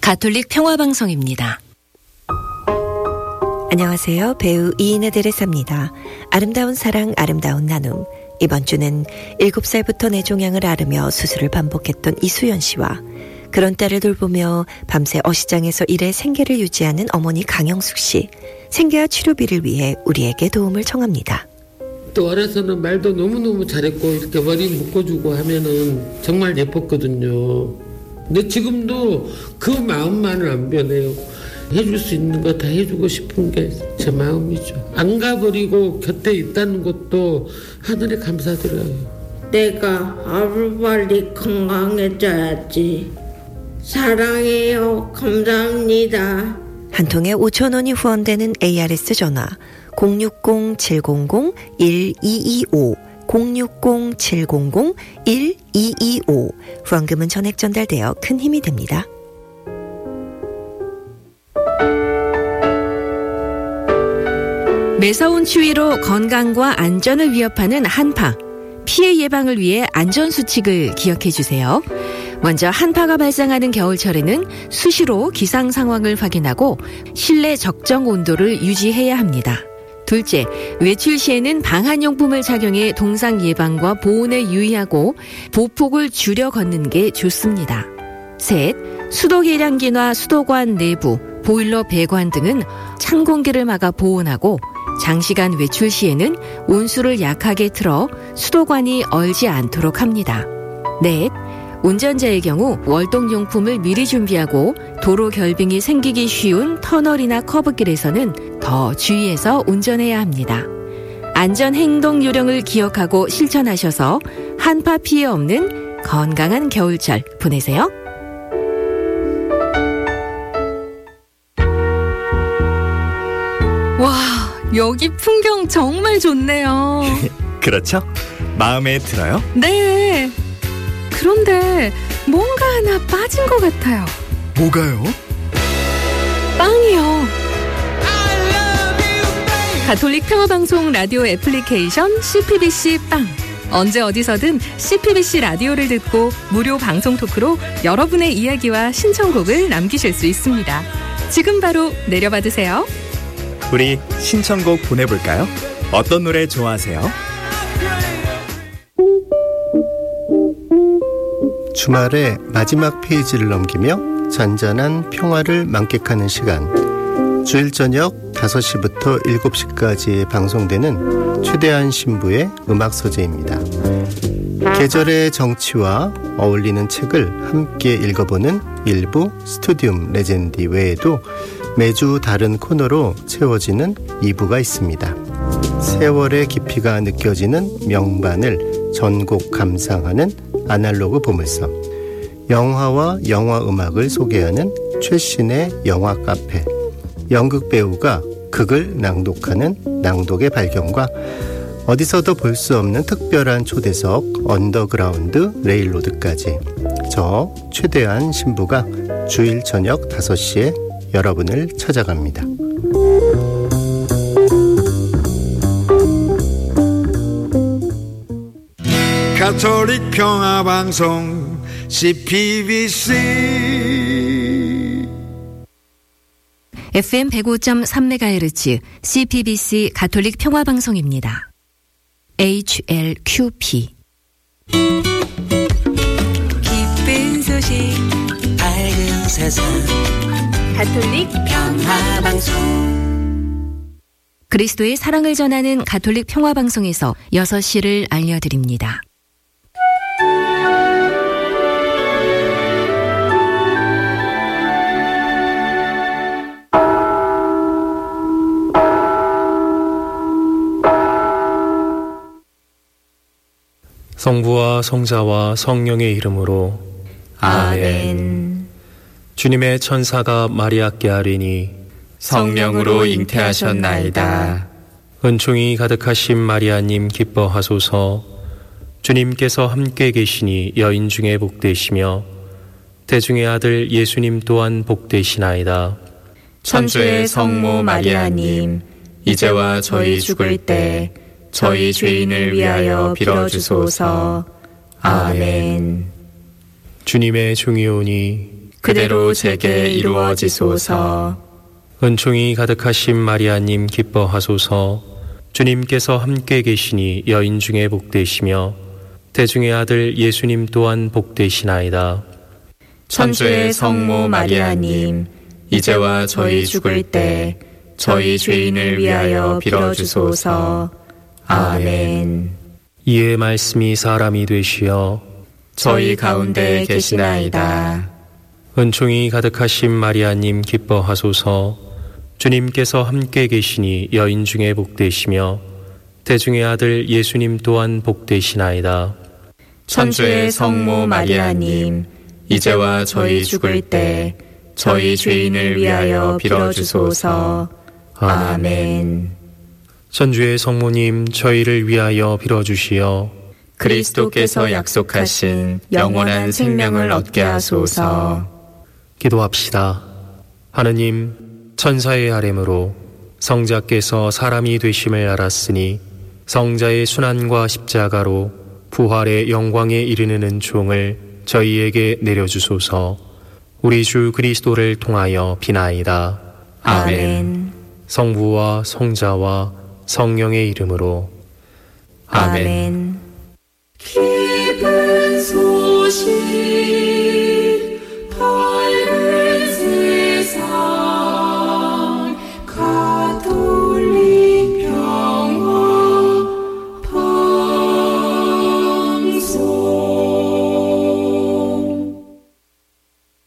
가톨릭 평화방송입니다. 안녕하세요. 배우 이인의 데레사입니다. 아름다운 사랑, 아름다운 나눔. 이번 주는 7살부터 뇌종양을 앓으며 수술을 반복했던 이수연 씨와 그런 딸을 돌보며 밤새 어시장에서 일해 생계를 유지하는 어머니 강영숙 씨. 생계와 치료비를 위해 우리에게 도움을 청합니다. 또 어려서는 말도 너무너무 잘했고 이렇게 머리 묶어주고 하면은 정말 예뻤거든요. 근데 지금도 그 마음만은 안 변해요. 해줄 수 있는 거 다 해주고 싶은 게 제 마음이죠. 안 가버리고 곁에 있다는 것도 하늘에 감사드려요. 내가 하루빨리 건강해져야지. 사랑해요. 감사합니다. 한 통에 5,000원이 후원되는 ARS 전화 060-700-1225 060-700-1225 후원금은 전액 전달되어 큰 힘이 됩니다. 매서운 추위로 건강과 안전을 위협하는 한파. 피해 예방을 위해 안전수칙을 기억해 주세요. 먼저 한파가 발생하는 겨울철에는 수시로 기상 상황을 확인하고 실내 적정 온도를 유지해야 합니다. 둘째, 외출 시에는 방한용품을 착용해 동상 예방과 보온에 유의하고 보폭을 줄여 걷는 게 좋습니다. 셋, 수도 계량기나 수도관 내부, 보일러 배관 등은 찬 공기를 막아 보온하고 장시간 외출 시에는 온수를 약하게 틀어 수도관이 얼지 않도록 합니다. 넷, 운전자의 경우 월동용품을 미리 준비하고 도로 결빙이 생기기 쉬운 터널이나 커브길에서는 더 주의해서 운전해야 합니다. 안전행동 요령을 기억하고 실천하셔서 한파 피해 없는 건강한 겨울철 보내세요. 와, 여기 풍경 정말 좋네요. 그렇죠? 마음에 들어요? 네. 그런데 뭔가 하나 빠진 것 같아요. 뭐가요? 빵이요. 가톨릭 평화방송 라디오 애플리케이션 CPBC 빵. 언제 어디서든 CPBC 라디오를 듣고 무료 방송 토크로 여러분의 이야기와 신청곡을 남기실 수 있습니다. 지금 바로 내려받으세요. 우리 신청곡 보내볼까요? 어떤 노래 좋아하세요? 주말에 마지막 페이지를 넘기며 잔잔한 평화를 만끽하는 시간. 주일 저녁 5시부터 7시까지 방송되는 최대한 신부의 음악 소재입니다. 계절의 정치와 어울리는 책을 함께 읽어보는 일부 스튜디움 레전디 외에도 매주 다른 코너로 채워지는 2부가 있습니다. 세월의 깊이가 느껴지는 명반을 전곡 감상하는 아날로그 보물섬, 영화와 영화 음악을 소개하는 최신의 영화 카페, 연극 배우가 극을 낭독하는 낭독의 발견과 어디서도 볼 수 없는 특별한 초대석 언더그라운드 레일로드까지 저 최대한 신부가 주일 저녁 5시에 여러분을 찾아갑니다. 가톨릭 평화방송 CPBC FM 105.3MHz CPBC 가톨릭 평화방송입니다. HLQP 기쁜 소식 밝은 세상 가톨릭 평화방송. 그리스도의 사랑을 전하는 가톨릭 평화방송에서 6시를 알려드립니다. 성부와 성자와 성령의 이름으로 아멘. 주님의 천사가 마리아께 아뢰니 성령으로 잉태하셨나이다. 은총이 가득하신 마리아님 기뻐하소서. 주님께서 함께 계시니 여인 중에 복되시며 대중의 아들 예수님 또한 복되시나이다. 천주의 성모 마리아님, 이제와 저희 죽을 때 저희 죄인을 위하여 빌어주소서. 아멘. 주님의 종이오니 그대로 제게 이루어지소서. 은총이 가득하신 마리아님 기뻐하소서. 주님께서 함께 계시니 여인 중에 복되시며 태중의 아들 예수님 또한 복되시나이다. 천주의 성모 마리아님, 이제와 저희 죽을 때 저희 죄인을 위하여 빌어주소서. 아멘. 이에 말씀이 사람이 되시어 저희 가운데 계시나이다. 은총이 가득하신 마리아님 기뻐하소서. 주님께서 함께 계시니 여인 중에 복되시며 태중의 아들 예수님 또한 복되시나이다. 천주의 성모 마리아님, 이제와 저희 죽을 때 저희 죄인을 위하여 빌어주소서. 아멘. 천주의 성모님, 저희를 위하여 빌어주시어 그리스도께서 약속하신 영원한 생명을 얻게 하소서. 기도합시다. 하느님, 천사의 아뢰므로 성자께서 사람이 되심을 알았으니 성자의 순환과 십자가로 부활의 영광에 이르는 은총을 저희에게 내려주소서. 우리 주 그리스도를 통하여 비나이다. 아멘. 성부와 성자와 성령의 이름으로 아멘. 기쁜 소식 밝은